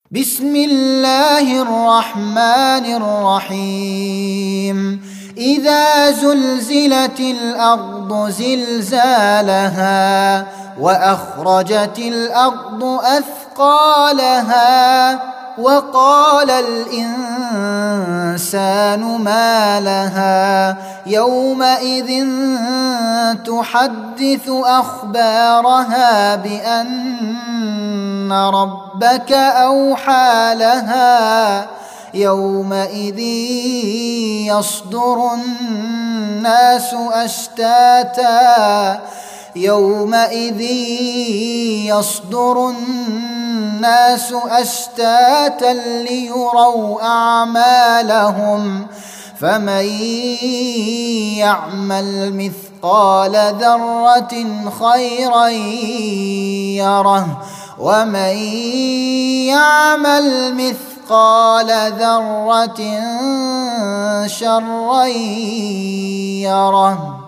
بسم الله الرحمن الرحيم إذا زلزلت الأرض زلزالها وأخرجت الأرض أثقالها وقال الإنسان ما لها يومئذ تحدث أخبارها بأن ربك أوحى لها يومئذ يصدر الناس أشتاتا ليروا أعمالهم فمن يعمل مثقال ذرة خيرا يره ومن يعمل مثقال ذرة شرا يره.